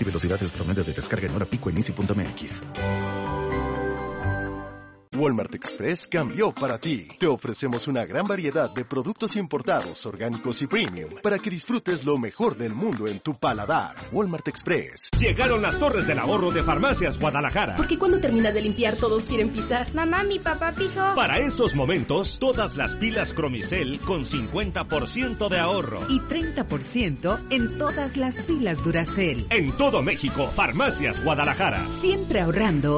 velocidades promedio de descarga en hora pico en easy.mx. Walmart Express cambió para ti. Te ofrecemos una gran variedad de productos importados, orgánicos y premium para que disfrutes lo mejor del mundo en tu paladar. Walmart Express. Llegaron las torres del ahorro de Farmacias Guadalajara. Porque cuando terminas de limpiar todos quieren pisar. Mamá, mi papá pisó. Para esos momentos, todas las pilas Cromicel con 50% de ahorro. Y 30% en todas las pilas Duracell. En todo México, Farmacias Guadalajara. Siempre ahorrando.